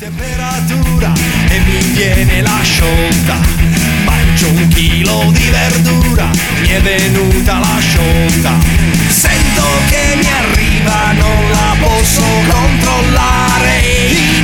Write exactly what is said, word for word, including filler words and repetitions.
Temperatura e mi viene la sciolta, mangio un chilo di verdura, mi è venuta la sciolta, sento che mi arriva, non la posso controllare.